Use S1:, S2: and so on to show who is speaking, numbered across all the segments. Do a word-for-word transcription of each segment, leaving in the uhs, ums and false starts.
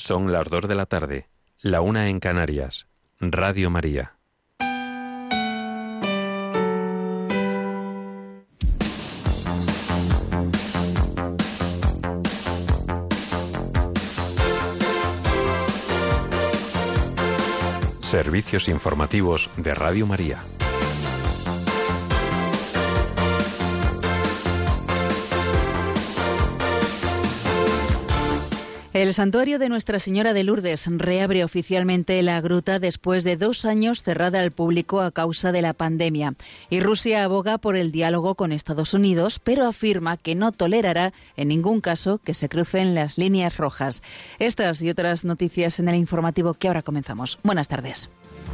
S1: Son las dos de la tarde, la una en Canarias. Radio María. Servicios informativos de Radio María.
S2: El santuario de Nuestra Señora de Lourdes reabre oficialmente la gruta después de dos años cerrada al público a causa de la pandemia. Y Rusia aboga por el diálogo con Estados Unidos, pero afirma que no tolerará en ningún caso que se crucen las líneas rojas. Estas y otras noticias en el informativo que ahora comenzamos. Buenas tardes.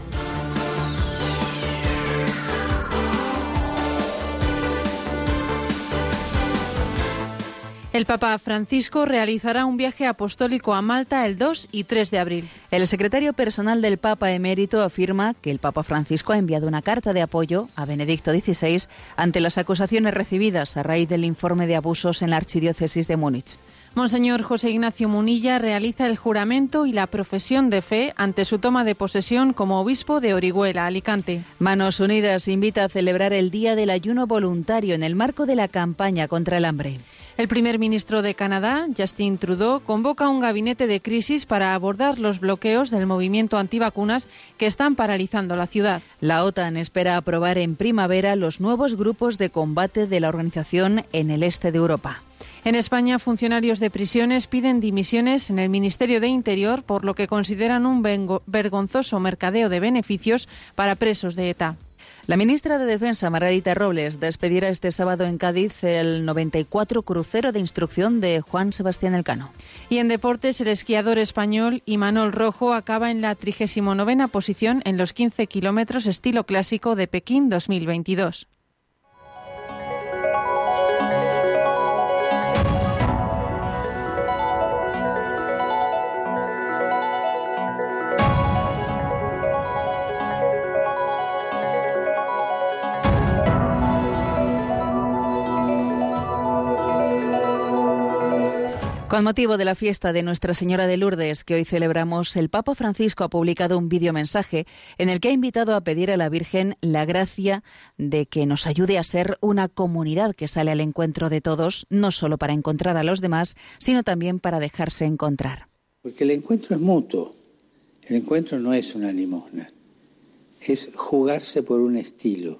S3: El Papa Francisco realizará un viaje apostólico a Malta el dos y tres de abril.
S2: El secretario personal del Papa emérito afirma que el Papa Francisco ha enviado una carta de apoyo a Benedicto dieciséis ante las acusaciones recibidas a raíz del informe de abusos en la archidiócesis de Múnich.
S3: Monseñor José Ignacio Munilla realiza el juramento y la profesión de fe ante su toma de posesión como obispo de Orihuela, Alicante.
S2: Manos Unidas invita a celebrar el Día del Ayuno Voluntario en el marco de la campaña contra el hambre.
S3: El primer ministro de Canadá, Justin Trudeau, convoca un gabinete de crisis para abordar los bloqueos del movimiento antivacunas que están paralizando la ciudad.
S2: La OTAN espera aprobar en primavera los nuevos grupos de combate de la organización en el este de Europa.
S3: En España, funcionarios de prisiones piden dimisiones en el Ministerio de Interior por lo que consideran un vergonzoso mercadeo de beneficios para presos de ETA.
S2: La ministra de Defensa, Margarita Robles, despedirá este sábado en Cádiz el noventa y cuatro crucero de instrucción de Juan Sebastián Elcano.
S3: Y en deportes, el esquiador español Imanol Rojo acaba en la trigésima novena posición en los quince kilómetros estilo clásico de Pekín dos mil veintidós.
S2: Con motivo de la fiesta de Nuestra Señora de Lourdes que hoy celebramos, el Papa Francisco ha publicado un videomensaje en el que ha invitado a pedir a la Virgen la gracia de que nos ayude a ser una comunidad que sale al encuentro de todos, no solo para encontrar a los demás, sino también para dejarse encontrar.
S4: Porque el encuentro es mutuo, el encuentro no es una limosna, es jugarse por un estilo,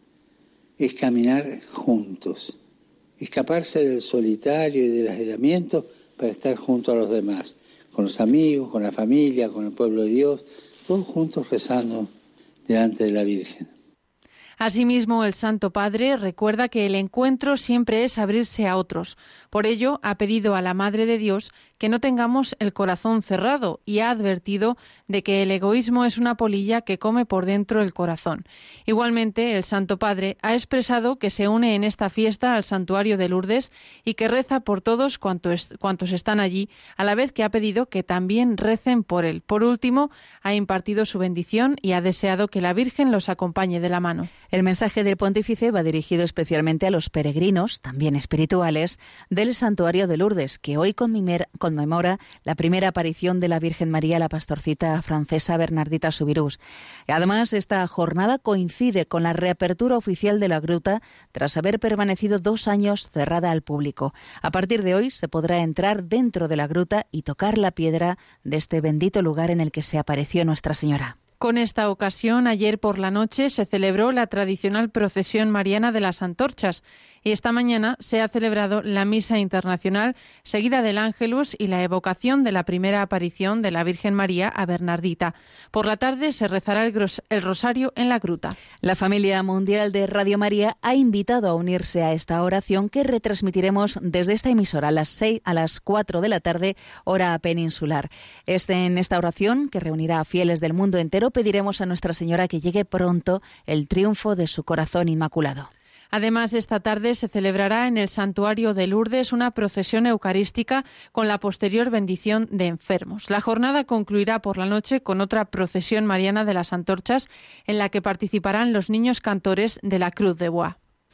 S4: es caminar juntos, escaparse del solitario y del aislamiento para estar junto a los demás, con los amigos, con la familia, con el pueblo de Dios, todos juntos rezando delante de la Virgen.
S3: Asimismo, el Santo Padre recuerda que el encuentro siempre es abrirse a otros. Por ello, ha pedido a la Madre de Dios que no tengamos el corazón cerrado y ha advertido de que el egoísmo es una polilla que come por dentro el corazón. Igualmente, el Santo Padre ha expresado que se une en esta fiesta al santuario de Lourdes y que reza por todos cuantos, cuantos están allí, a la vez que ha pedido que también recen por él. Por último, ha impartido su bendición y ha deseado que la Virgen los acompañe de la mano.
S2: El mensaje del pontífice va dirigido especialmente a los peregrinos, también espirituales, del santuario de Lourdes, que hoy conmemora la primera aparición de la Virgen María a la pastorcita francesa Bernardita Soubirous. Además, esta jornada coincide con la reapertura oficial de la gruta tras haber permanecido dos años cerrada al público. A partir de hoy se podrá entrar dentro de la gruta y tocar la piedra de este bendito lugar en el que se apareció Nuestra Señora.
S3: Con esta ocasión, ayer por la noche se celebró la tradicional procesión mariana de las antorchas y esta mañana se ha celebrado la misa internacional seguida del Ángelus y la evocación de la primera aparición de la Virgen María a Bernardita. Por la tarde se rezará el, gros- el rosario en la gruta.
S2: La familia mundial de Radio María ha invitado a unirse a esta oración que retransmitiremos desde esta emisora a las seis a las cuatro de la tarde, hora peninsular. Este, en esta oración, que reunirá a fieles del mundo entero, pediremos a Nuestra Señora que llegue pronto el triunfo de su corazón inmaculado.
S3: Además, esta tarde se celebrará en el Santuario de Lourdes una procesión eucarística con la posterior bendición de enfermos. La jornada concluirá por la noche con otra procesión mariana de las antorchas en la que participarán los niños cantores de la Cruz de Bois.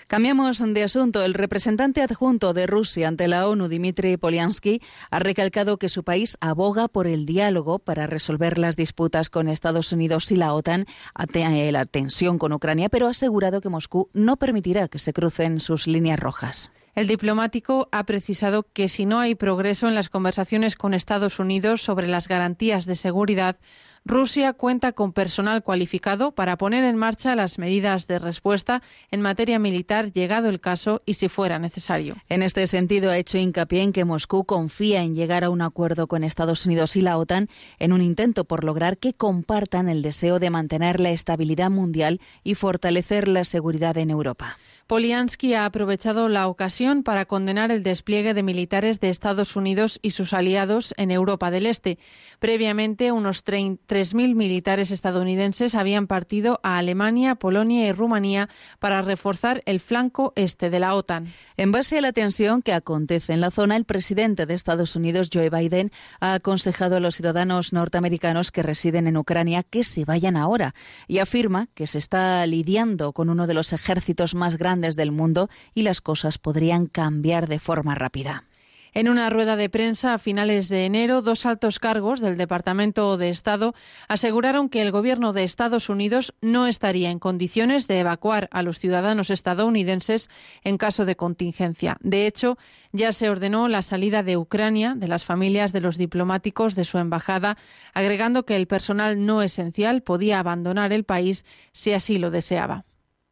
S2: Cambiamos de asunto. El representante adjunto de Rusia ante la ONU, Dmitry Polyansky, ha recalcado que su país aboga por el diálogo para resolver las disputas con Estados Unidos y la OTAN ante la tensión con Ucrania, pero ha asegurado que Moscú no permitirá que se crucen sus líneas rojas.
S3: El diplomático ha precisado que si no hay progreso en las conversaciones con Estados Unidos sobre las garantías de seguridad, Rusia cuenta con personal cualificado para poner en marcha las medidas de respuesta en materia militar, llegado el caso y si fuera necesario.
S2: En este sentido, ha hecho hincapié en que Moscú confía en llegar a un acuerdo con Estados Unidos y la OTAN en un intento por lograr que compartan el deseo de mantener la estabilidad mundial y fortalecer la seguridad en Europa.
S3: Polyansky ha aprovechado la ocasión para condenar el despliegue de militares de Estados Unidos y sus aliados en Europa del Este. Previamente, unos tres mil militares estadounidenses habían partido a Alemania, Polonia y Rumanía para reforzar el flanco este de la OTAN.
S2: En base a la tensión que acontece en la zona, el presidente de Estados Unidos, Joe Biden, ha aconsejado a los ciudadanos norteamericanos que residen en Ucrania que se vayan ahora y afirma que se está lidiando con uno de los ejércitos más grandes del mundo y las cosas podrían cambiar de forma rápida.
S3: En una rueda de prensa a finales de enero, dos altos cargos del Departamento de Estado aseguraron que el gobierno de Estados Unidos no estaría en condiciones de evacuar a los ciudadanos estadounidenses en caso de contingencia. De hecho, ya se ordenó la salida de Ucrania de las familias de los diplomáticos de su embajada, agregando que el personal no esencial podía abandonar el país si así lo deseaba.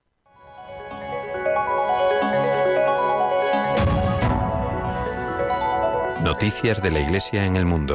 S1: Noticias de la Iglesia en el mundo.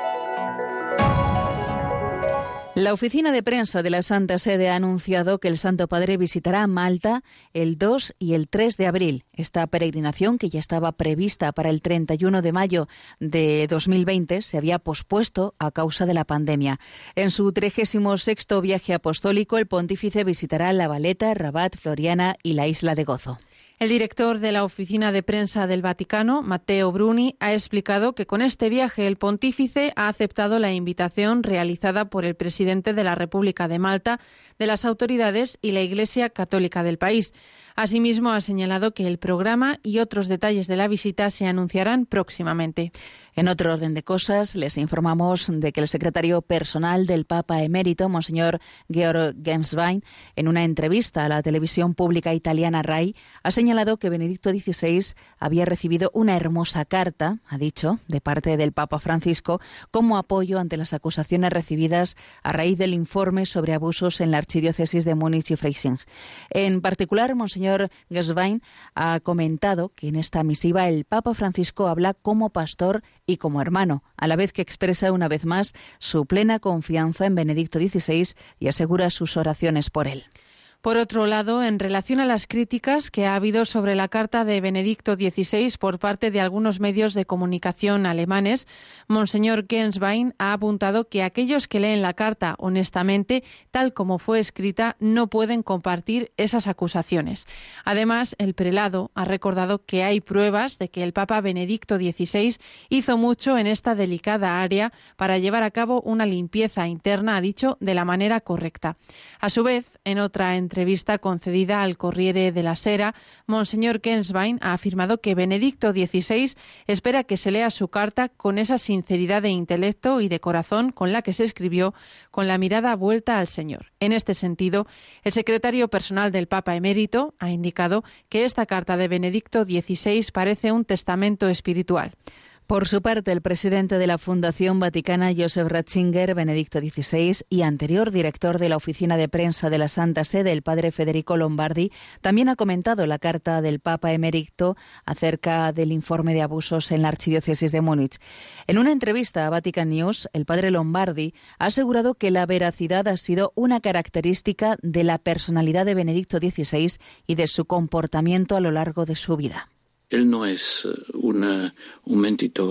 S2: La oficina de prensa de la Santa Sede ha anunciado que el Santo Padre visitará Malta el dos y el tres de abril. Esta peregrinación, que ya estaba prevista para el treinta y uno de mayo de dos mil veinte, se había pospuesto a causa de la pandemia. En su trigésimo sexto viaje apostólico, el pontífice visitará La Valeta, Rabat, Floriana y la Isla de Gozo.
S3: El director de la Oficina de Prensa del Vaticano, Matteo Bruni, ha explicado que con este viaje el pontífice ha aceptado la invitación realizada por el presidente de la República de Malta, de las autoridades y la Iglesia Católica del país. Asimismo, ha señalado que el programa y otros detalles de la visita se anunciarán próximamente.
S2: En otro orden de cosas, les informamos de que el secretario personal del Papa emérito, Monseñor Georg Genswein, en una entrevista a la televisión pública italiana RAI, ha señalado que Benedicto dieciséis había recibido una hermosa carta, ha dicho, de parte del Papa Francisco, como apoyo ante las acusaciones recibidas a raíz del informe sobre abusos en la archidiócesis de Múnich y Freising. En particular, Monseñor Genswein ha comentado que en esta misiva el Papa Francisco habla como pastor y como hermano, a la vez que expresa una vez más su plena confianza en Benedicto dieciséis y asegura sus oraciones por él.
S3: Por otro lado, en relación a las críticas que ha habido sobre la carta de Benedicto dieciséis por parte de algunos medios de comunicación alemanes, Monseñor Genswein ha apuntado que aquellos que leen la carta honestamente, tal como fue escrita, no pueden compartir esas acusaciones. Además, el prelado ha recordado que hay pruebas de que el Papa Benedicto dieciséis hizo mucho en esta delicada área para llevar a cabo una limpieza interna, ha dicho, de la manera correcta. A su vez, en otra entrevista concedida al Corriere della Sera, Monseñor Genswein ha afirmado que Benedicto dieciséis espera que se lea su carta con esa sinceridad de intelecto y de corazón con la que se escribió, con la mirada vuelta al Señor. En este sentido, el secretario personal del Papa emérito ha indicado que esta carta de Benedicto dieciséis parece un testamento espiritual.
S2: Por su parte, el presidente de la Fundación Vaticana, Joseph Ratzinger, Benedicto dieciséis, y anterior director de la Oficina de Prensa de la Santa Sede, el padre Federico Lombardi, también ha comentado la carta del Papa emérito acerca del informe de abusos en la archidiócesis de Múnich. En una entrevista a Vatican News, el padre Lombardi ha asegurado que la veracidad ha sido una característica de la personalidad de Benedicto dieciséis y de su comportamiento a lo largo de su vida.
S5: Él no es una, un mentidor,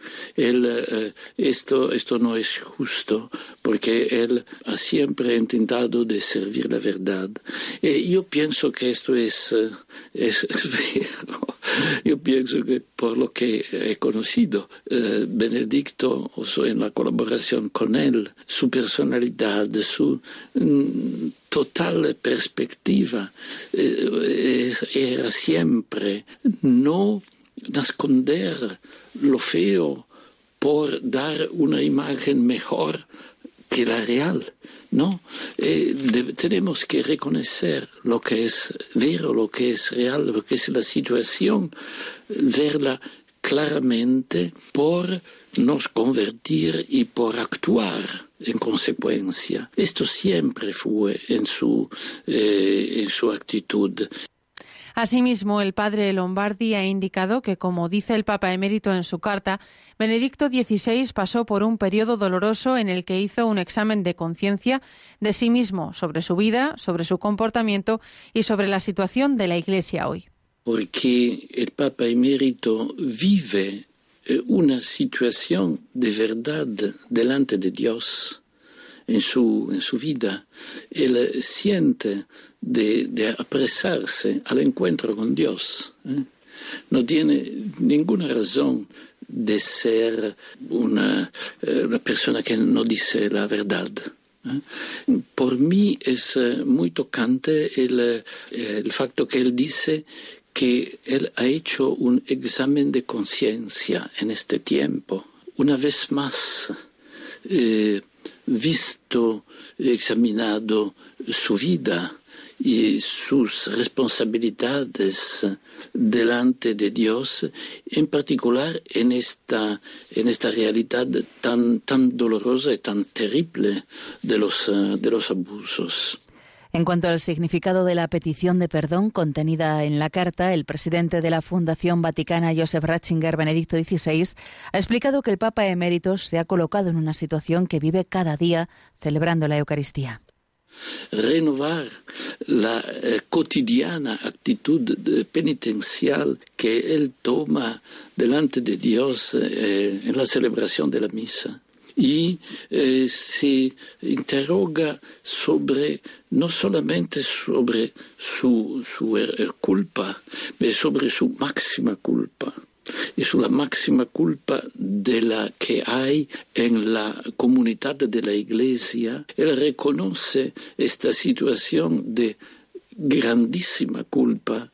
S5: Él, eh, esto, esto no es justo, porque él ha siempre intentado de servir la verdad. Eh, yo pienso que esto es, eh, es, es vero. Yo pienso que por lo que he conocido, eh, Benedicto, o sea, en la colaboración con él, su personalidad, su mm, total perspectiva, eh, era siempre no esconder lo feo por dar una imagen mejor que la real. No, eh, de, tenemos que reconocer lo que es vero, lo que es real, lo que es la situación, verla claramente por nos convertir y por actuar en consecuencia. Esto siempre fue en su, eh, en su actitud.
S3: Asimismo, el padre Lombardi ha indicado que, como dice el Papa emérito en su carta, Benedicto dieciséis pasó por un periodo doloroso en el que hizo un examen de conciencia de sí mismo sobre su vida, sobre su comportamiento y sobre la situación de la Iglesia hoy.
S5: Porque el Papa emérito vive una situación de verdad delante de Dios en su, en su vida. Él siente de, de apresarse al encuentro con Dios. ¿eh? No tiene ninguna razón de ser una, una persona que no dice la verdad. ¿eh? Por mí es muy tocante el, el facto que él dice que él ha hecho un examen de conciencia en este tiempo. Una vez más, eh, visto, examinado su vida y sus responsabilidades delante de Dios, en particular en esta, en esta realidad tan, tan dolorosa y tan terrible de los, de los abusos.
S2: En cuanto al significado de la petición de perdón contenida en la carta, el presidente de la Fundación Vaticana, Joseph Ratzinger, Benedicto dieciséis, ha explicado que el Papa emérito se ha colocado en una situación que vive cada día celebrando la Eucaristía.
S5: Renovar la eh, cotidiana actitud penitencial que él toma delante de Dios eh, en la celebración de la misa. Y eh, se interroga sobre, no solamente sobre su, su er, culpa, pero sobre su máxima culpa. Y sobre la máxima culpa de la que hay en la comunidad de la Iglesia. Él reconoce esta situación de grandísima culpa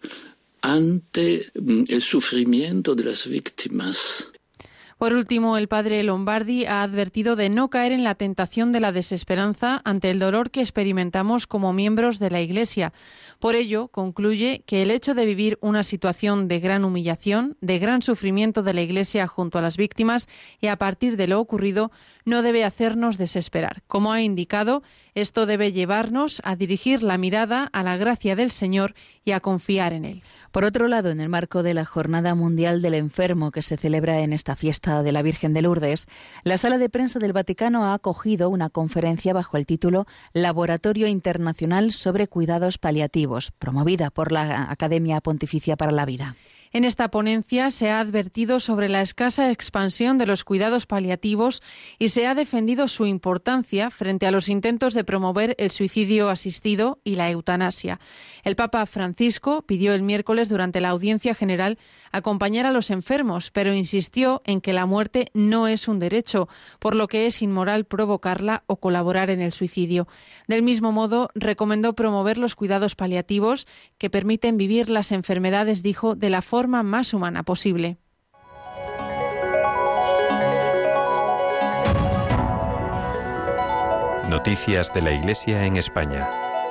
S5: ante el sufrimiento de las víctimas.
S3: Por último, el padre Lombardi ha advertido de no caer en la tentación de la desesperanza ante el dolor que experimentamos como miembros de la Iglesia. Por ello, concluye que el hecho de vivir una situación de gran humillación, de gran sufrimiento de la Iglesia junto a las víctimas y a partir de lo ocurrido, no debe hacernos desesperar. Como ha indicado, esto debe llevarnos a dirigir la mirada a la gracia del Señor y a confiar en Él.
S2: Por otro lado, en el marco de la Jornada Mundial del Enfermo que se celebra en esta fiesta de la Virgen de Lourdes, la Sala de Prensa del Vaticano ha acogido una conferencia bajo el título Laboratorio Internacional sobre Cuidados Paliativos, promovida por la Academia Pontificia para la Vida.
S3: En esta ponencia se ha advertido sobre la escasa expansión de los cuidados paliativos y se ha defendido su importancia frente a los intentos de promover el suicidio asistido y la eutanasia. El Papa Francisco pidió el miércoles durante la audiencia general acompañar a los enfermos, pero insistió en que la muerte no es un derecho, por lo que es inmoral provocarla o colaborar en el suicidio. Del mismo modo, recomendó promover los cuidados paliativos que permiten vivir las enfermedades, dijo, de la forma más humana posible.
S1: Noticias de la Iglesia en España.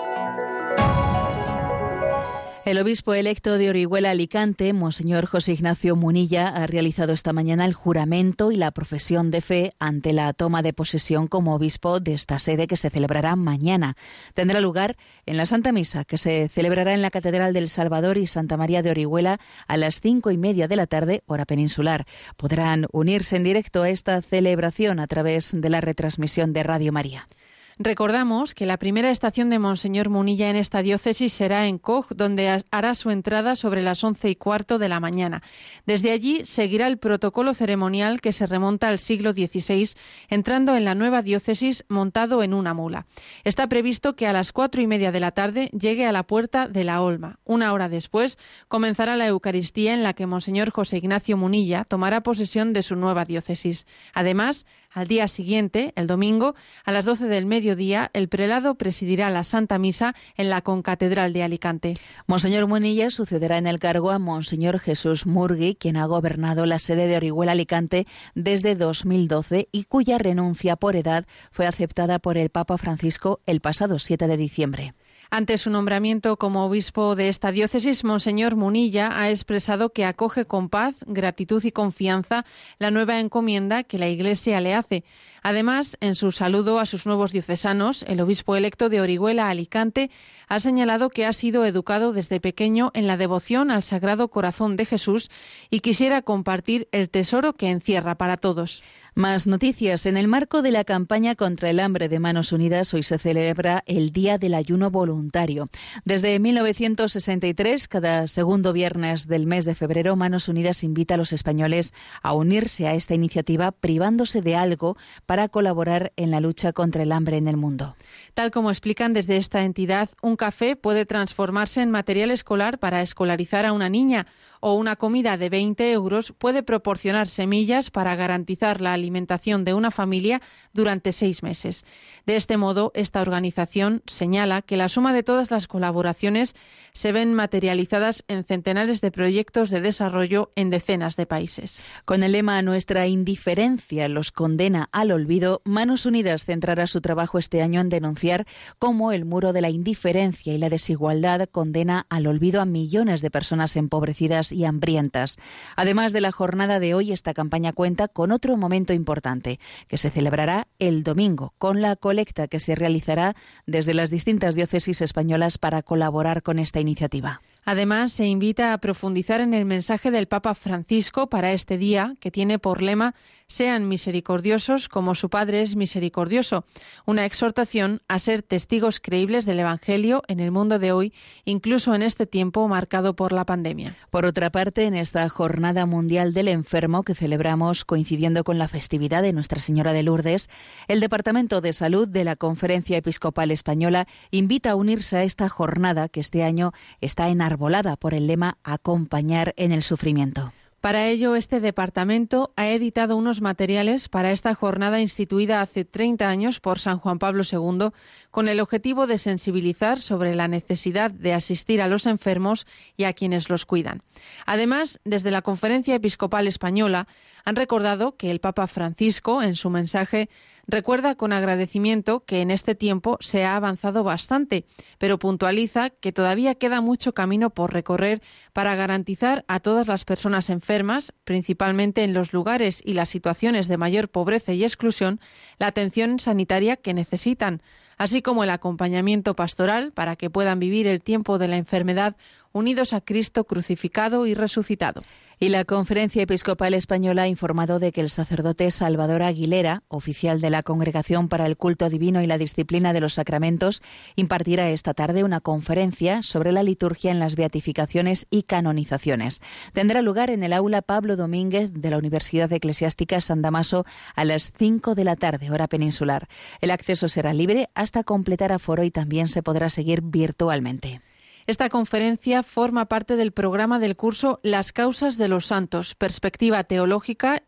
S2: El obispo electo de Orihuela Alicante, Monseñor José Ignacio Munilla, ha realizado esta mañana el juramento y la profesión de fe ante la toma de posesión como obispo de esta sede que se celebrará mañana. Tendrá lugar en la Santa Misa, que se celebrará en la Catedral del Salvador y Santa María de Orihuela a las cinco y media de la tarde, hora peninsular. Podrán unirse en directo a esta celebración a través de la retransmisión de Radio María.
S3: Recordamos que la primera estación de Monseñor Munilla en esta diócesis será en Coj, donde hará su entrada sobre las once y cuarto de la mañana. Desde allí seguirá el protocolo ceremonial que se remonta al siglo dieciséis, entrando en la nueva diócesis montado en una mula. Está previsto que a las cuatro y media de la tarde llegue a la puerta de la Olma. Una hora después comenzará la Eucaristía en la que Monseñor José Ignacio Munilla tomará posesión de su nueva diócesis. Además, al día siguiente, el domingo, a las doce del mediodía, el prelado presidirá la Santa Misa en la Concatedral de Alicante.
S2: Monseñor Munilla sucederá en el cargo a Monseñor Jesús Murgui, quien ha gobernado la sede de Orihuela Alicante desde dos mil doce y cuya renuncia por edad fue aceptada por el Papa Francisco el pasado siete de diciembre.
S3: Ante su nombramiento como obispo de esta diócesis, Monseñor Munilla ha expresado que acoge con paz, gratitud y confianza la nueva encomienda que la Iglesia le hace. Además, en su saludo a sus nuevos diocesanos, el obispo electo de Orihuela Alicante ha señalado que ha sido educado desde pequeño en la devoción al Sagrado Corazón de Jesús y quisiera compartir el tesoro que encierra para todos.
S2: Más noticias. En el marco de la campaña contra el hambre de Manos Unidas, hoy se celebra el Día del Ayuno Voluntario. Desde mil novecientos sesenta y tres, cada segundo viernes del mes de febrero, Manos Unidas invita a los españoles a unirse a esta iniciativa privándose de algo para colaborar en la lucha contra el hambre en el mundo.
S3: Tal como explican desde esta entidad, un café puede transformarse en material escolar para escolarizar a una niña, o una comida de veinte euros puede proporcionar semillas para garantizar la alimentación de una familia durante seis meses. De este modo, esta organización señala que la suma de todas las colaboraciones se ven materializadas en centenares de proyectos de desarrollo en decenas de países.
S2: Con el lema "Nuestra indiferencia los condena al olvido", Manos Unidas centrará su trabajo este año en denunciar cómo el muro de la indiferencia y la desigualdad condena al olvido a millones de personas empobrecidas y hambrientas. Además de la jornada de hoy, esta campaña cuenta con otro momento importante, que se celebrará el domingo, con la colecta que se realizará desde las distintas diócesis españolas para colaborar con esta iniciativa.
S3: Además, se invita a profundizar en el mensaje del Papa Francisco para este día, que tiene por lema «Sean misericordiosos como su Padre es misericordioso», una exhortación a ser testigos creíbles del Evangelio en el mundo de hoy, incluso en este tiempo marcado por la pandemia.
S2: Por otra parte, en esta Jornada Mundial del Enfermo que celebramos coincidiendo con la festividad de Nuestra Señora de Lourdes, el Departamento de Salud de la Conferencia Episcopal Española invita a unirse a esta jornada que este año está enarbolada por el lema «Acompañar en el sufrimiento».
S3: Para ello, este departamento ha editado unos materiales para esta jornada instituida hace treinta años por San Juan Pablo segundo, con el objetivo de sensibilizar sobre la necesidad de asistir a los enfermos y a quienes los cuidan. Además, desde la Conferencia Episcopal Española han recordado que el Papa Francisco, en su mensaje, recuerda con agradecimiento que en este tiempo se ha avanzado bastante, pero puntualiza que todavía queda mucho camino por recorrer para garantizar a todas las personas enfermas, principalmente en los lugares y las situaciones de mayor pobreza y exclusión, la atención sanitaria que necesitan, así como el acompañamiento pastoral para que puedan vivir el tiempo de la enfermedad unidos a Cristo crucificado y resucitado.
S2: Y la Conferencia Episcopal Española ha informado de que el sacerdote Salvador Aguilera, oficial de la Congregación para el Culto Divino y la Disciplina de los Sacramentos, impartirá esta tarde una conferencia sobre la liturgia en las beatificaciones y canonizaciones. Tendrá lugar en el aula Pablo Domínguez de la Universidad Eclesiástica San Damaso a las cinco de la tarde, hora peninsular. El acceso será libre hasta completar aforo y también se podrá seguir virtualmente.
S3: Esta conferencia forma parte del programa del curso Las causas de los santos, perspectiva teológica,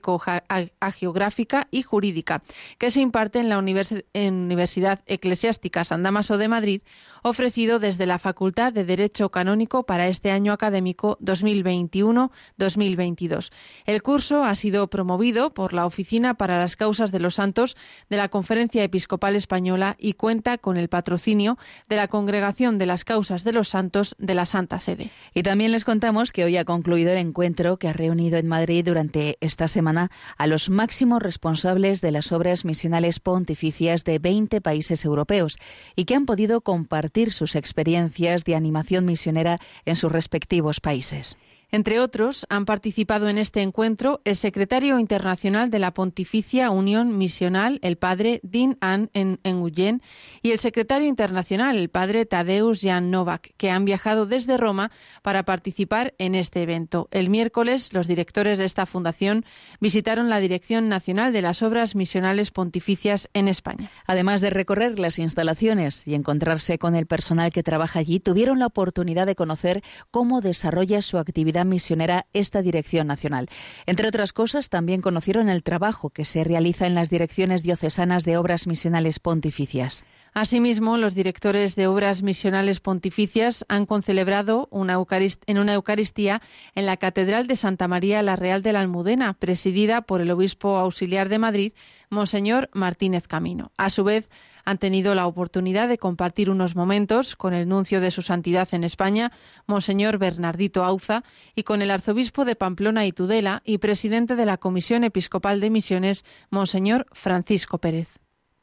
S3: histórico-hagiográfica y jurídica, que se imparte en la Univers- en Universidad Eclesiástica San Damaso de Madrid, ofrecido desde la Facultad de Derecho Canónico para este año académico dos mil veintiuno dos mil veintidós. El curso ha sido promovido por la Oficina para las Causas de los Santos de la Conferencia Episcopal Española y cuenta con el patrocinio de la Congregación de las Causas de los Santos de la Santa Sede.
S2: Y también les contamos que hoy ha concluido el encuentro que ha reunido en Madrid durante esta semana a los máximos responsables de las obras misionales pontificias de veinte países europeos y que han podido compartir sus experiencias de animación misionera en sus respectivos países.
S3: Entre otros, han participado en este encuentro el secretario internacional de la Pontificia Unión Misional, el padre Dean An Nguyen, y el secretario internacional, el padre Tadeusz Jan Nowak, que han viajado desde Roma para participar en este evento. El miércoles, los directores de esta fundación visitaron la Dirección Nacional de las Obras Misionales Pontificias en España.
S2: Además de recorrer las instalaciones y encontrarse con el personal que trabaja allí, tuvieron la oportunidad de conocer cómo desarrolla su actividad misionera esta Dirección Nacional. Entre otras cosas, también conocieron el trabajo que se realiza en las direcciones diocesanas de obras misionales pontificias.
S3: Asimismo, los directores de obras misionales pontificias han concelebrado una eucarist- en una Eucaristía en la Catedral de Santa María la Real de la Almudena, presidida por el obispo auxiliar de Madrid, Monseñor Martínez Camino. A su vez, han tenido la oportunidad de compartir unos momentos con el nuncio de su santidad en España, Monseñor Bernardito Auza, y con el arzobispo de Pamplona y Tudela y presidente de la Comisión Episcopal de Misiones, Monseñor Francisco Pérez.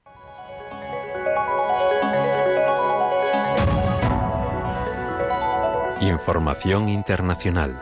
S1: Información internacional.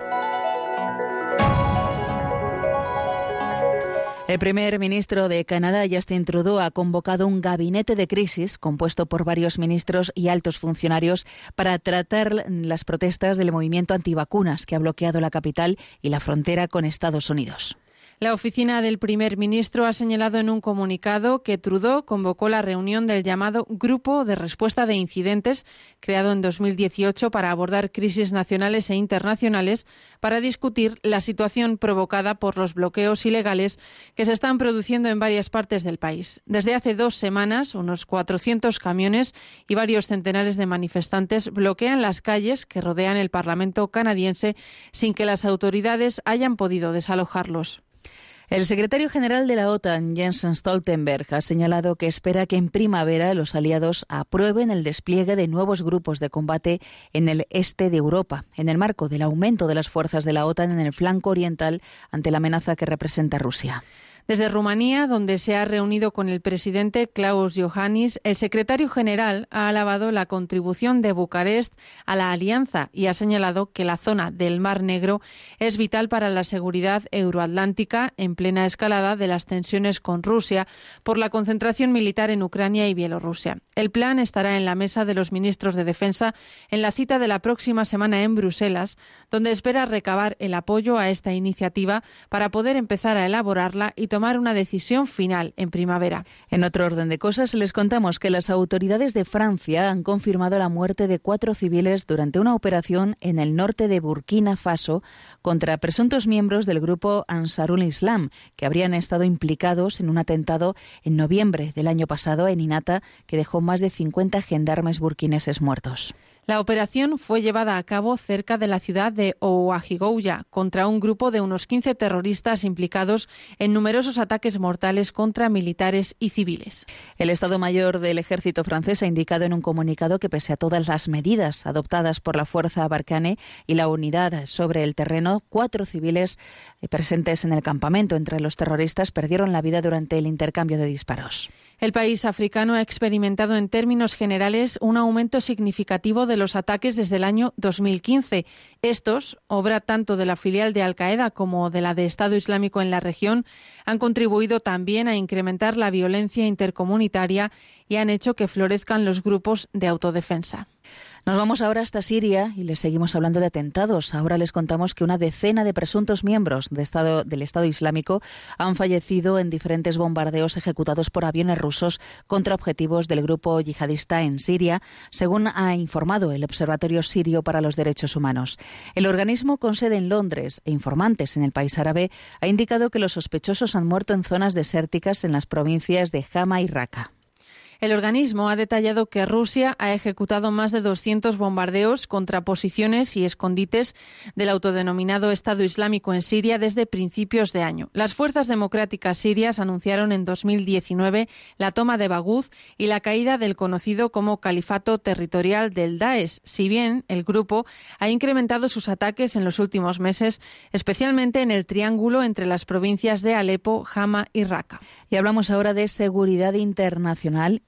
S2: El primer ministro de Canadá, Justin Trudeau, ha convocado un gabinete de crisis compuesto por varios ministros y altos funcionarios para tratar las protestas del movimiento antivacunas que ha bloqueado la capital y la frontera con Estados Unidos.
S3: La oficina del primer ministro ha señalado en un comunicado que Trudeau convocó la reunión del llamado Grupo de Respuesta de Incidentes, creado en dos mil dieciocho para abordar crisis nacionales e internacionales, para discutir la situación provocada por los bloqueos ilegales que se están produciendo en varias partes del país. Desde hace dos semanas, unos cuatrocientos camiones y varios centenares de manifestantes bloquean las calles que rodean el Parlamento canadiense sin que las autoridades hayan podido desalojarlos.
S2: El secretario general de la OTAN, Jens Stoltenberg, ha señalado que espera que en primavera los aliados aprueben el despliegue de nuevos grupos de combate en el este de Europa, en el marco del aumento de las fuerzas de la OTAN en el flanco oriental ante la amenaza que representa Rusia.
S3: Desde Rumanía, donde se ha reunido con el presidente Klaus Iohannis, el secretario general ha alabado la contribución de Bucarest a la alianza y ha señalado que la zona del Mar Negro es vital para la seguridad euroatlántica en plena escalada de las tensiones con Rusia por la concentración militar en Ucrania y Bielorrusia. El plan estará en la mesa de los ministros de Defensa en la cita de la próxima semana en Bruselas, donde espera recabar el apoyo a esta iniciativa para poder empezar a elaborarla y tomar una decisión final en primavera.
S2: En otro orden de cosas, les contamos que las autoridades de Francia han confirmado la muerte de cuatro civiles durante una operación en el norte de Burkina Faso contra presuntos miembros del grupo Ansarul Islam, que habrían estado implicados en un atentado en noviembre del año pasado en Inata, que dejó más de cincuenta gendarmes burkineses muertos.
S3: La operación fue llevada a cabo cerca de la ciudad de Ouagigouya contra un grupo de unos quince terroristas implicados en numerosos ataques mortales contra militares y civiles.
S2: El Estado Mayor del Ejército francés ha indicado en un comunicado que pese a todas las medidas adoptadas por la Fuerza Barkhane y la unidad sobre el terreno, cuatro civiles presentes en el campamento entre los terroristas perdieron la vida durante el intercambio de disparos.
S3: El país africano ha experimentado en términos generales un aumento significativo de los ataques desde el año dos mil quince. Estos, obra tanto de la filial de Al-Qaeda como de la de Estado Islámico en la región, han contribuido también a incrementar la violencia intercomunitaria y han hecho que florezcan los grupos de autodefensa.
S2: Nos vamos ahora hasta Siria y les seguimos hablando de atentados. Ahora les contamos que una decena de presuntos miembros de Estado, del Estado Islámico han fallecido en diferentes bombardeos ejecutados por aviones rusos contra objetivos del grupo yihadista en Siria, según ha informado el Observatorio Sirio para los Derechos Humanos. El organismo con sede en Londres e informantes en el país árabe ha indicado que los sospechosos han muerto en zonas desérticas en las provincias de Hama y Raqqa.
S3: El organismo ha detallado que Rusia ha ejecutado más de doscientos bombardeos contra posiciones y escondites del autodenominado Estado Islámico en Siria desde principios de año. Las fuerzas democráticas sirias anunciaron en dos mil diecinueve la toma de Baguz y la caída del conocido como Califato Territorial del Daesh, si bien el grupo ha incrementado sus ataques en los últimos meses, especialmente en el triángulo entre las provincias de Alepo, Hama y Raqqa.
S2: Y hablamos ahora de seguridad internacional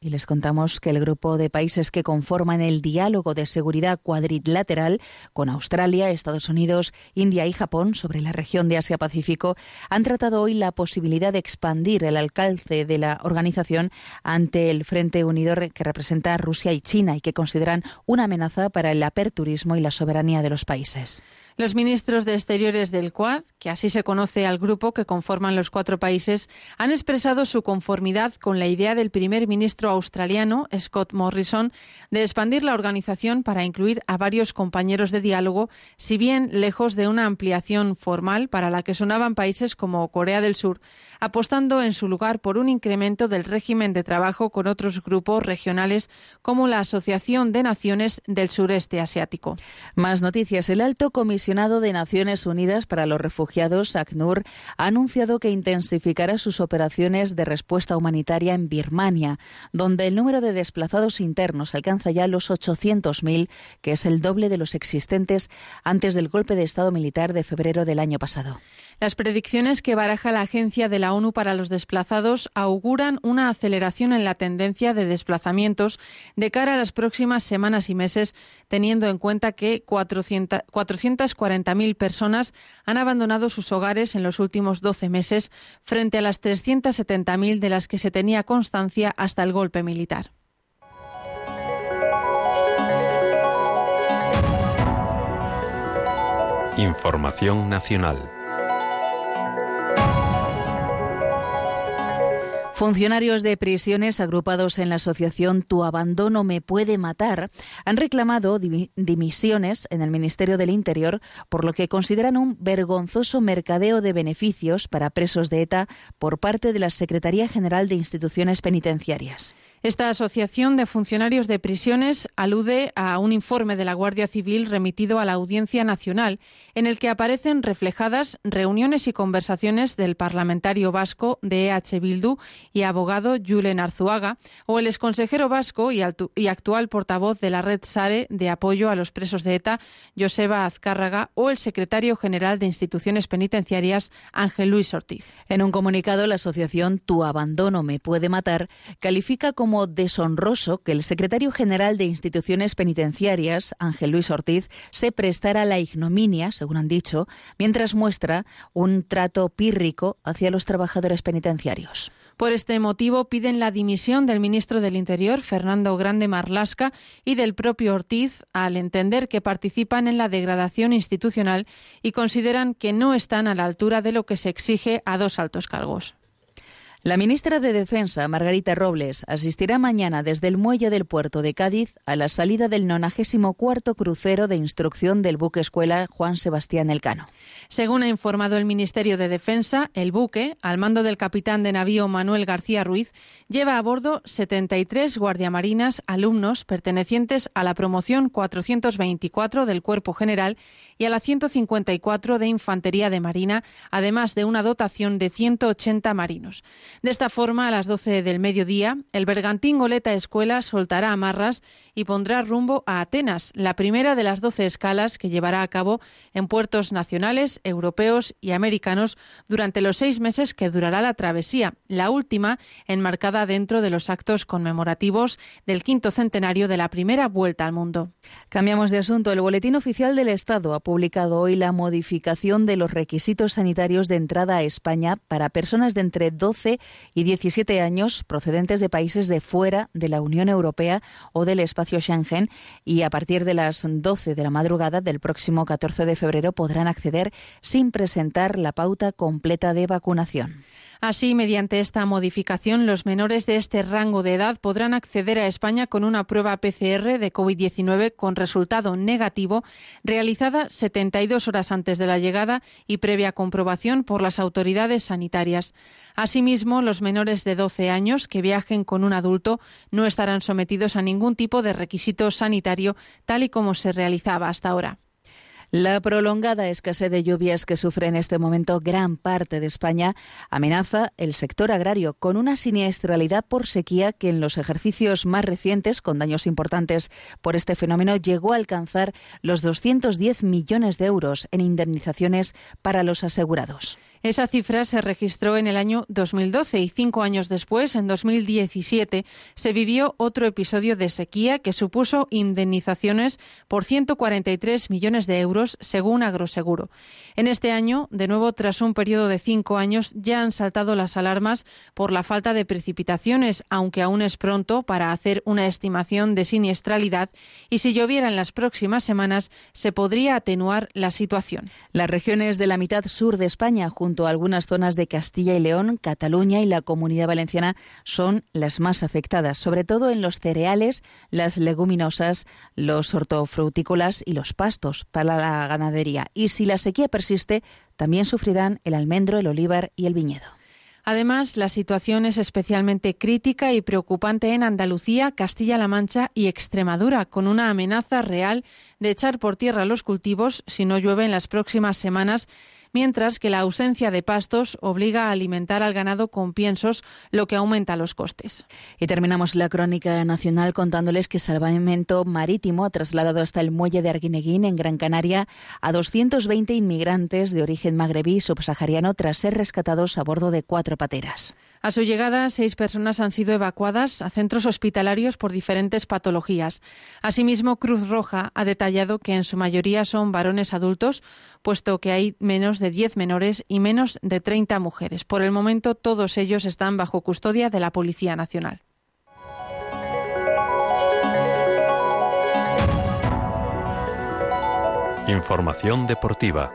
S2: y les contamos que el grupo de países que conforman el diálogo de seguridad cuadrilateral con Australia, Estados Unidos, India y Japón sobre la región de Asia-Pacífico han tratado hoy la posibilidad de expandir el alcance de la organización ante el Frente Unido que representa a Rusia y China y que consideran una amenaza para el aperturismo y la soberanía de los países.
S3: Los ministros de Exteriores del Quad, que así se conoce al grupo que conforman los cuatro países, han expresado su conformidad con la idea del primer ministro australiano, Scott Morrison, de expandir la organización para incluir a varios compañeros de diálogo, si bien lejos de una ampliación formal para la que sonaban países como Corea del Sur, apostando en su lugar por un incremento del régimen de trabajo con otros grupos regionales como la Asociación de Naciones del Sureste Asiático.
S2: Más noticias. El alto comisionado de Naciones Unidas para los Refugiados, ACNUR, ha anunciado que intensificará sus operaciones de respuesta humanitaria en Birmania, donde el número de desplazados internos alcanza ya los ochocientos mil, que es el doble de los existentes antes del golpe de Estado militar de febrero del año pasado.
S3: Las predicciones que baraja la Agencia de la ONU para los Desplazados auguran una aceleración en la tendencia de desplazamientos de cara a las próximas semanas y meses, teniendo en cuenta que cuatrocientas cuarenta mil personas han abandonado sus hogares en los últimos doce meses, frente a las trescientas setenta mil de las que se tenía constancia hasta el golpe militar.
S1: Información nacional.
S2: Funcionarios de prisiones agrupados en la asociación Tu Abandono Me Puede Matar han reclamado dimisiones en el Ministerio del Interior por lo que consideran un vergonzoso mercadeo de beneficios para presos de ETA por parte de la Secretaría General de Instituciones Penitenciarias.
S3: Esta asociación de funcionarios de prisiones alude a un informe de la Guardia Civil remitido a la Audiencia Nacional, en el que aparecen reflejadas reuniones y conversaciones del parlamentario vasco de E H Bildu y abogado Julen Arzuaga, o el exconsejero vasco y, y actual portavoz de la Red SARE de apoyo a los presos de ETA, Joseba Azcárraga, o el secretario general de Instituciones Penitenciarias, Ángel Luis Ortiz.
S2: En un comunicado, la asociación Tu Abandono Me Puede Matar califica como deshonroso que el secretario general de Instituciones Penitenciarias, Ángel Luis Ortiz, se prestara a la ignominia, según han dicho, mientras muestra un trato pírrico hacia los trabajadores penitenciarios.
S3: Por este motivo piden la dimisión del ministro del Interior, Fernando Grande Marlaska, y del propio Ortiz, al entender que participan en la degradación institucional y consideran que no están a la altura de lo que se exige a dos altos cargos.
S2: La ministra de Defensa, Margarita Robles, asistirá mañana desde el muelle del puerto de Cádiz a la salida del nonagésimo cuarto crucero de instrucción del buque escuela Juan Sebastián Elcano.
S3: Según ha informado el Ministerio de Defensa, el buque, al mando del capitán de navío Manuel García Ruiz, lleva a bordo setenta y tres guardiamarinas alumnos pertenecientes a la promoción cuatrocientos veinticuatro del Cuerpo General y a la ciento cincuenta y cuatro de Infantería de Marina, además de una dotación de ciento ochenta marinos. De esta forma, a las doce del mediodía, el bergantín Goleta Escuela soltará amarras y pondrá rumbo a Atenas, la primera de las doce escalas que llevará a cabo en puertos nacionales, europeos y americanos durante los seis meses que durará la travesía, la última enmarcada dentro de los actos conmemorativos del quinto centenario de la primera vuelta al mundo.
S2: Cambiamos de asunto. El Boletín Oficial del Estado ha publicado hoy la modificación de los requisitos sanitarios de entrada a España para personas de entre doce y diecisiete años procedentes de países de fuera de la Unión Europea o del espacio Schengen, y a partir de las doce de la madrugada del próximo catorce de febrero podrán acceder sin presentar la pauta completa de vacunación.
S3: Así, mediante esta modificación, los menores de este rango de edad podrán acceder a España con una prueba P C R de COVID diecinueve con resultado negativo, realizada setenta y dos horas antes de la llegada y previa comprobación por las autoridades sanitarias. Asimismo, los menores de doce años que viajen con un adulto no estarán sometidos a ningún tipo de requisito sanitario, tal y como se realizaba hasta ahora.
S2: La prolongada escasez de lluvias que sufre en este momento gran parte de España amenaza el sector agrario con una siniestralidad por sequía que en los ejercicios más recientes, con daños importantes por este fenómeno, llegó a alcanzar los doscientos diez millones de euros en indemnizaciones para los asegurados.
S3: Esa cifra se registró en el año dos mil doce y cinco años después, en dos mil diecisiete, se vivió otro episodio de sequía que supuso indemnizaciones por ciento cuarenta y tres millones de euros, según Agroseguro. En este año, de nuevo, tras un periodo de cinco años, ya han saltado las alarmas por la falta de precipitaciones, aunque aún es pronto para hacer una estimación de siniestralidad, y si lloviera en las próximas semanas, se podría atenuar la situación.
S2: Las regiones de la mitad sur de España, junto a algunas zonas de Castilla y León, Cataluña y la Comunidad Valenciana, son las más afectadas, sobre todo en los cereales, las leguminosas, los hortofrutícolas y los pastos para la ganadería. Y si la sequía persiste, también sufrirán el almendro, el olivar y el viñedo.
S3: Además, la situación es especialmente crítica y preocupante en Andalucía, Castilla-La Mancha y Extremadura, con una amenaza real de echar por tierra los cultivos si no llueve en las próximas semanas, mientras que la ausencia de pastos obliga a alimentar al ganado con piensos, lo que aumenta los costes.
S2: Y terminamos la crónica nacional contándoles que Salvamento Marítimo ha trasladado hasta el muelle de Arguineguín, en Gran Canaria, a doscientos veinte inmigrantes de origen magrebí subsahariano tras ser rescatados a bordo de cuatro pateras.
S3: A su llegada, seis personas han sido evacuadas a centros hospitalarios por diferentes patologías. Asimismo, Cruz Roja ha detallado que en su mayoría son varones adultos, puesto que hay menos de diez menores y menos de treinta mujeres. Por el momento, todos ellos están bajo custodia de la Policía Nacional.
S1: Información deportiva.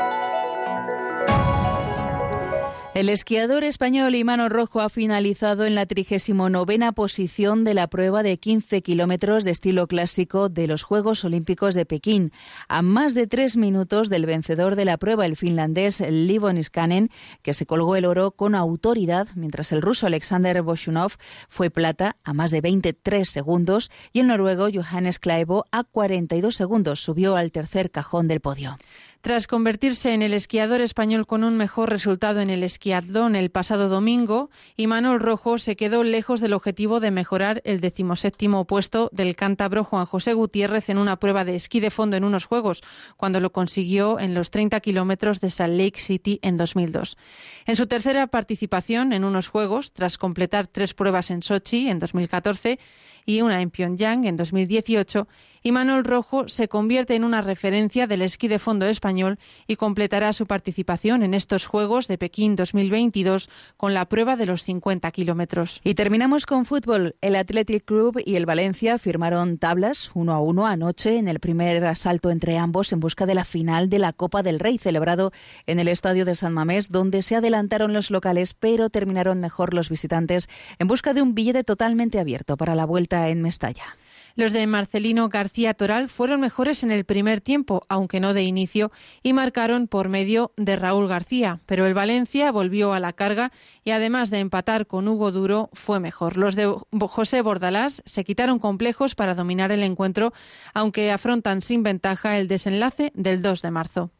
S2: El esquiador español Imanol Rojo ha finalizado en la trigésima novena posición de la prueba de quince kilómetros de estilo clásico de los Juegos Olímpicos de Pekín, a más de tres minutos del vencedor de la prueba, el finlandés Livon Niskanen, que se colgó el oro con autoridad, mientras el ruso Alexander Bolshunov fue plata a más de veintitrés segundos y el noruego Johannes Klæbo a cuarenta y dos segundos subió al tercer cajón del podio.
S3: Tras convertirse en el esquiador español con un mejor resultado en el esquiatlón el pasado domingo, Imanol Rojo se quedó lejos del objetivo de mejorar el decimoséptimo puesto del cántabro Juan José Gutiérrez en una prueba de esquí de fondo en unos Juegos, cuando lo consiguió en los treinta kilómetros de Salt Lake City en dos mil dos. En su tercera participación en unos Juegos, tras completar tres pruebas en Sochi en dos mil catorce y una en Pyongyang en dos mil dieciocho, Imanol Rojo se convierte en una referencia del esquí de fondo español y completará su participación en estos Juegos de Pekín dos mil veintidós con la prueba de los cincuenta kilómetros.
S2: Y terminamos con fútbol. El Athletic Club y el Valencia firmaron tablas uno a uno anoche en el primer asalto entre ambos en busca de la final de la Copa del Rey, celebrado en el estadio de San Mamés, donde se adelantaron los locales, pero terminaron mejor los visitantes en busca de un billete totalmente abierto para la vuelta en Mestalla.
S3: Los de Marcelino García Toral fueron mejores en el primer tiempo, aunque no de inicio, y marcaron por medio de Raúl García. Pero el Valencia volvió a la carga y, además de empatar con Hugo Duro, fue mejor. Los de José Bordalás se quitaron complejos para dominar el encuentro, aunque afrontan sin ventaja el desenlace del dos de marzo.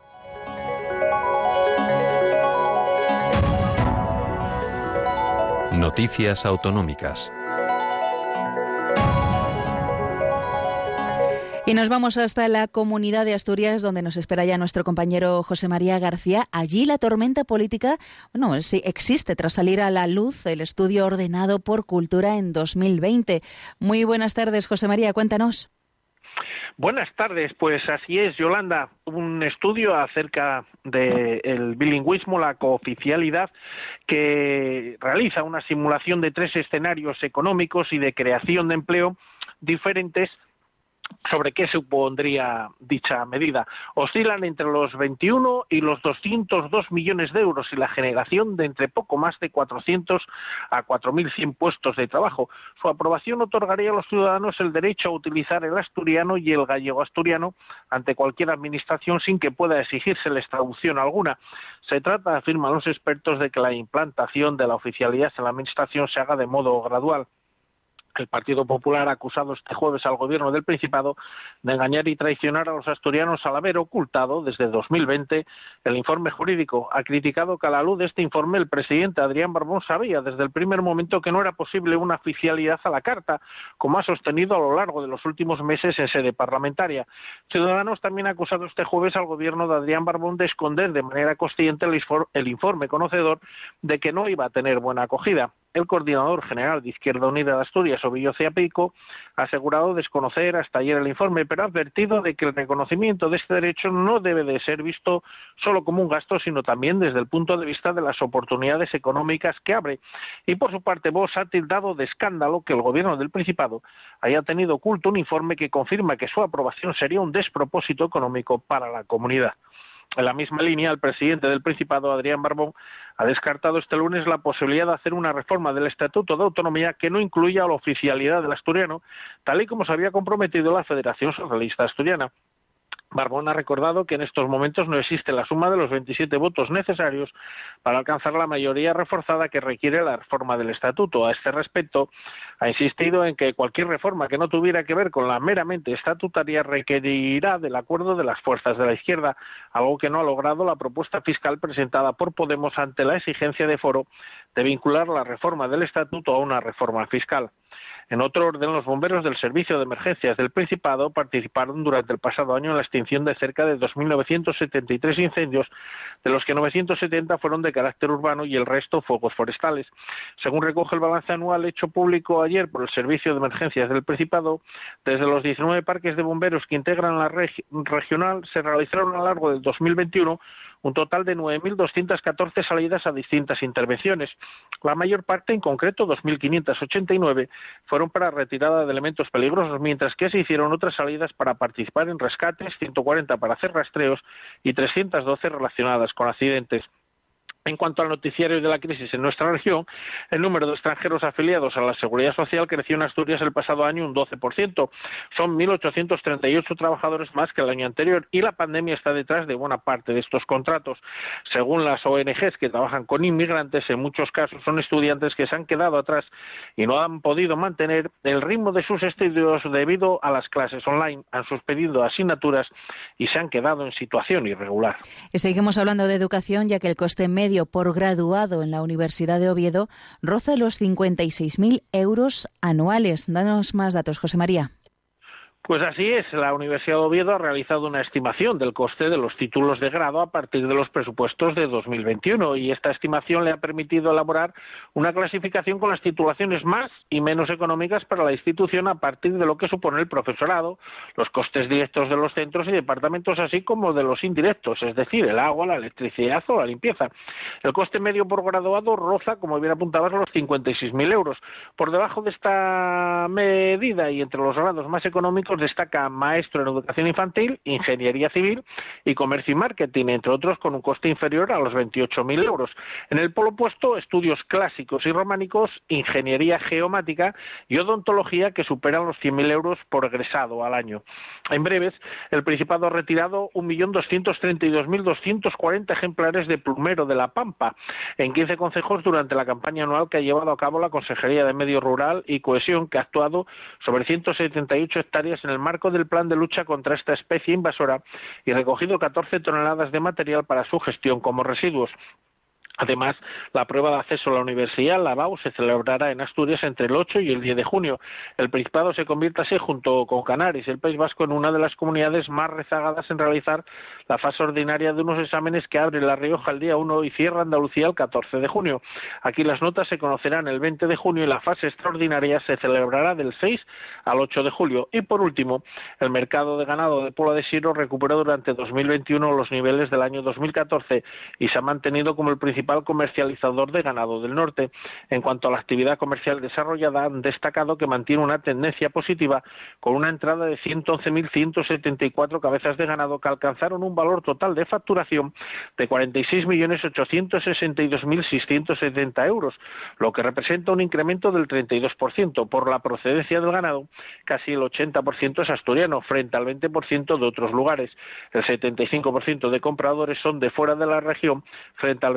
S1: Noticias autonómicas.
S2: Y nos vamos hasta la Comunidad de Asturias, donde nos espera ya nuestro compañero José María García. Allí la tormenta política, bueno, sí existe tras salir a la luz el estudio ordenado por Cultura en dos mil veinte. Muy buenas tardes, José María, cuéntanos.
S6: Buenas tardes, pues así es, Yolanda. Un estudio acerca del bilingüismo, la cooficialidad, que realiza una simulación de tres escenarios económicos y de creación de empleo diferentes sobre qué supondría dicha medida. Oscilan entre los veintiuno y los doscientos dos millones de euros y la generación de entre poco más de cuatrocientos a cuatro mil cien puestos de trabajo. Su aprobación otorgaría a los ciudadanos el derecho a utilizar el asturiano y el gallego asturiano ante cualquier administración sin que pueda exigírseles traducción alguna. Se trata, afirman los expertos, de que la implantación de la oficialidad en la administración se haga de modo gradual. El Partido Popular ha acusado este jueves al Gobierno del Principado de engañar y traicionar a los asturianos al haber ocultado desde dos mil veinte el informe jurídico. Ha criticado que a la luz de este informe el presidente Adrián Barbón sabía desde el primer momento que no era posible una oficialidad a la carta, como ha sostenido a lo largo de los últimos meses en sede parlamentaria. Ciudadanos también ha acusado este jueves al Gobierno de Adrián Barbón de esconder de manera consciente el informe conocedor de que no iba a tener buena acogida. El coordinador general de Izquierda Unida de Asturias, Ovillo Ceapico, ha asegurado desconocer hasta ayer el informe, pero ha advertido de que el reconocimiento de este derecho no debe de ser visto solo como un gasto, sino también desde el punto de vista de las oportunidades económicas que abre. Y por su parte, Vox ha tildado de escándalo que el Gobierno del Principado haya tenido oculto un informe que confirma que su aprobación sería un despropósito económico para la comunidad. En la misma línea, el presidente del Principado, Adrián Barbón, ha descartado este lunes la posibilidad de hacer una reforma del Estatuto de Autonomía que no incluya la oficialidad del asturiano, tal y como se había comprometido la Federación Socialista Asturiana. Barbón ha recordado que en estos momentos no existe la suma de los veintisiete votos necesarios para alcanzar la mayoría reforzada que requiere la reforma del Estatuto. A este respecto, ha insistido en que cualquier reforma que no tuviera que ver con la meramente estatutaria requerirá del acuerdo de las fuerzas de la izquierda, algo que no ha logrado la propuesta fiscal presentada por Podemos ante la exigencia de Foro de vincular la reforma del Estatuto a una reforma fiscal. En otro orden, los bomberos del Servicio de Emergencias del Principado participaron durante el pasado año en la extinción de cerca de dos mil novecientos setenta y tres incendios, de los que novecientos setenta fueron de carácter urbano y el resto fuegos forestales. Según recoge el balance anual hecho público ayer por el Servicio de Emergencias del Principado, desde los diecinueve parques de bomberos que integran la red regional se realizaron a lo largo del dos mil veintiuno un total de nueve mil doscientas catorce salidas a distintas intervenciones. La mayor parte, en concreto dos mil quinientas ochenta y nueve, fueron para retirada de elementos peligrosos, mientras que se hicieron otras salidas para participar en rescates, ciento cuarenta para hacer rastreos y trescientas doce relacionadas con accidentes. En cuanto al noticiario de la crisis en nuestra región, el número de extranjeros afiliados a la Seguridad Social creció en Asturias el pasado año un doce por ciento. Son mil ochocientos treinta y ocho trabajadores más que el año anterior y la pandemia está detrás de buena parte de estos contratos. Según las O N Ges que trabajan con inmigrantes, en muchos casos son estudiantes que se han quedado atrás y no han podido mantener el ritmo de sus estudios debido a las clases online. Han suspendido asignaturas y se han quedado en situación irregular.
S2: Y seguimos hablando de educación, ya que el coste medio por graduado en la Universidad de Oviedo roza los cincuenta y seis mil euros anuales. Danos más datos, José María.
S6: Pues así es, la Universidad de Oviedo ha realizado una estimación del coste de los títulos de grado a partir de los presupuestos de dos mil veintiuno y esta estimación le ha permitido elaborar una clasificación con las titulaciones más y menos económicas para la institución a partir de lo que supone el profesorado, los costes directos de los centros y departamentos, así como de los indirectos, es decir, el agua, la electricidad o la limpieza. El coste medio por graduado roza, como bien apuntabas, los cincuenta y seis mil euros. Por debajo de esta medida y entre los grados más económicos destaca maestro en educación infantil, ingeniería civil y comercio y marketing, entre otros, con un coste inferior a los veintiocho mil euros. En el polo opuesto, estudios clásicos y románicos, ingeniería geomática y odontología, que superan los cien mil euros por egresado al año. En breves, el Principado ha retirado un millón doscientos treinta y dos mil doscientos cuarenta ejemplares de plumero de la Pampa en quince concejos durante la campaña anual que ha llevado a cabo la Consejería de Medio Rural y Cohesión, que ha actuado sobre ciento setenta y ocho hectáreas en el marco del plan de lucha contra esta especie invasora y recogido catorce toneladas de material para su gestión como residuos. Además, la prueba de acceso a la universidad, la B A U, se celebrará en Asturias entre el ocho y el diez de junio. El Principado se convierte así, junto con Canarias y el País Vasco, en una de las comunidades más rezagadas en realizar la fase ordinaria de unos exámenes que abre La Rioja el día uno y cierra Andalucía el catorce de junio. Aquí las notas se conocerán el veinte de junio y la fase extraordinaria se celebrará del seis al ocho de julio. Y por último, el mercado de ganado de Puebla de Siro recuperó durante dos mil veintiuno los niveles del año dos mil catorce y se ha mantenido como el principal comercializador de ganado del norte. En cuanto a la actividad comercial desarrollada, han destacado que mantiene una tendencia positiva con una entrada de ciento once mil ciento setenta y cuatro cabezas de ganado que alcanzaron un valor total de facturación de cuarenta y seis millones ochocientos sesenta y dos mil seiscientos setenta euros, lo que representa un incremento del treinta y dos por ciento. Por la procedencia del ganado, casi el ochenta por ciento es asturiano, frente al veinte por ciento de otros lugares. El setenta y cinco por ciento de compradores son de fuera de la región, frente al veinticinco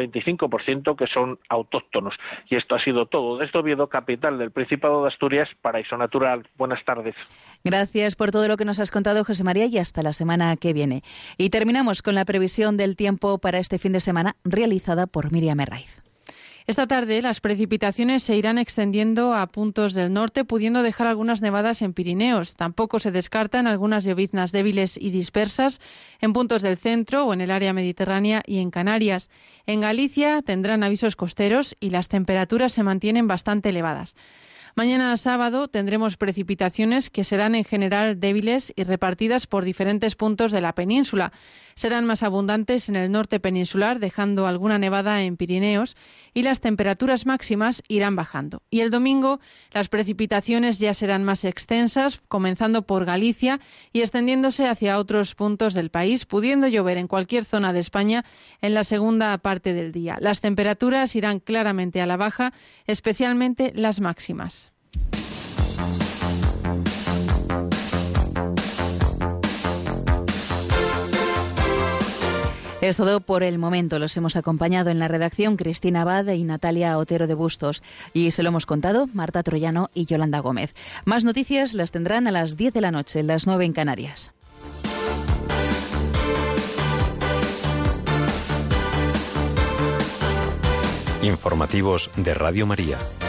S6: cinco por ciento que son autóctonos. Y esto ha sido todo. Desde Oviedo, capital del Principado de Asturias, Paraíso Natural. Buenas tardes.
S2: Gracias por todo lo que nos has contado, José María, y hasta la semana que viene. Y terminamos con la previsión del tiempo para este fin de semana, realizada por Miriam Herraiz.
S3: Esta tarde las precipitaciones se irán extendiendo a puntos del norte, pudiendo dejar algunas nevadas en Pirineos. Tampoco se descartan algunas lloviznas débiles y dispersas en puntos del centro o en el área mediterránea y en Canarias. En Galicia tendrán avisos costeros y las temperaturas se mantienen bastante elevadas. Mañana sábado tendremos precipitaciones que serán en general débiles y repartidas por diferentes puntos de la península. Serán más abundantes en el norte peninsular, dejando alguna nevada en Pirineos, y las temperaturas máximas irán bajando. Y el domingo las precipitaciones ya serán más extensas, comenzando por Galicia y extendiéndose hacia otros puntos del país, pudiendo llover en cualquier zona de España en la segunda parte del día. Las temperaturas irán claramente a la baja, especialmente las máximas.
S2: Es todo por el momento. Los hemos acompañado en la redacción Cristina Abad y Natalia Otero de Bustos. Y se lo hemos contado Marta Troyano y Yolanda Gómez. Más noticias las tendrán a las diez de la noche, las nueve en Canarias.
S1: Informativos de Radio María.